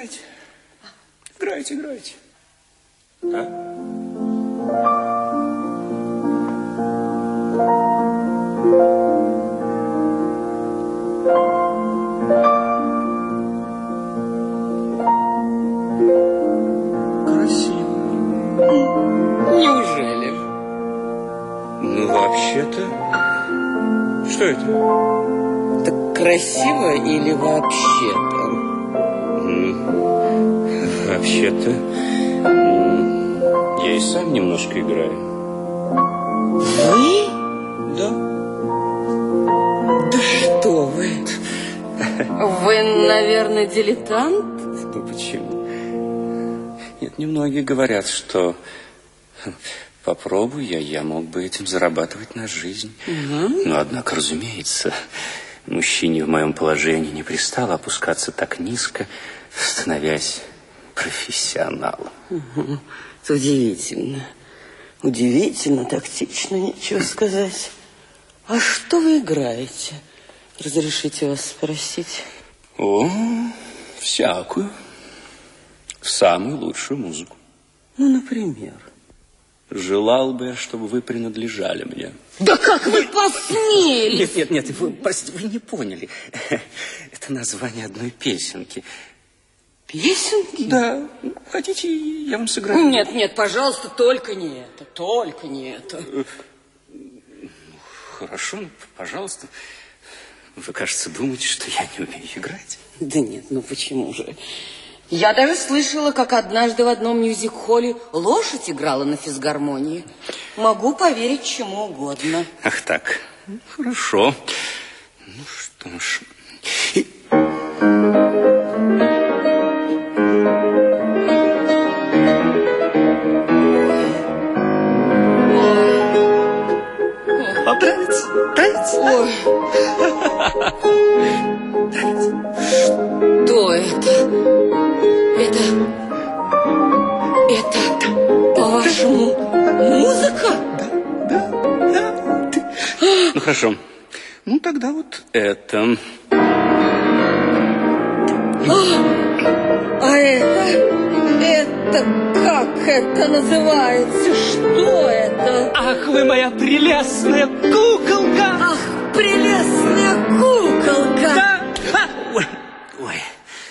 играйте. Играйте, играйте. А? Неужели? Ну, вообще-то... Что это? Так красиво или вообще-то? Вообще-то... Я и сам немножко играю. Вы? Да. Да что вы? Вы, наверное, дилетант? Ну, почему? Нет, немногие говорят, что... Попробуй я мог бы этим зарабатывать на жизнь. Но, однако, разумеется, мужчине в моем положении не пристало опускаться так низко, становясь профессионалом. Это удивительно. Удивительно, тактично, нечего сказать. А что вы играете? Разрешите вас спросить? О, всякую. Самую лучшую музыку. Ну, например? Желал бы я, чтобы вы принадлежали мне. Да как вы посмели? Нет, вы, простите, вы не поняли. Это название одной песенки. Песенки? Да. Хотите, я вам сыграю? Нет, пожалуйста, только не это. Только не это. Хорошо, пожалуйста. Вы, кажется, думаете, что я не умею играть. Да нет, ну почему же? Я даже слышала, как однажды в одном мюзик-холле лошадь играла на физгармонии. Могу поверить чему угодно. Ах так, хорошо. Ну что ж... Вам нравится? Нравится? Ой. Что это? Это, по-вашему, музыка? Да. Ну, хорошо. Ну, тогда вот это. А это как это называется? Что это? Ах, вы моя прелестная куколка! Ах, прелестная куколка! Да!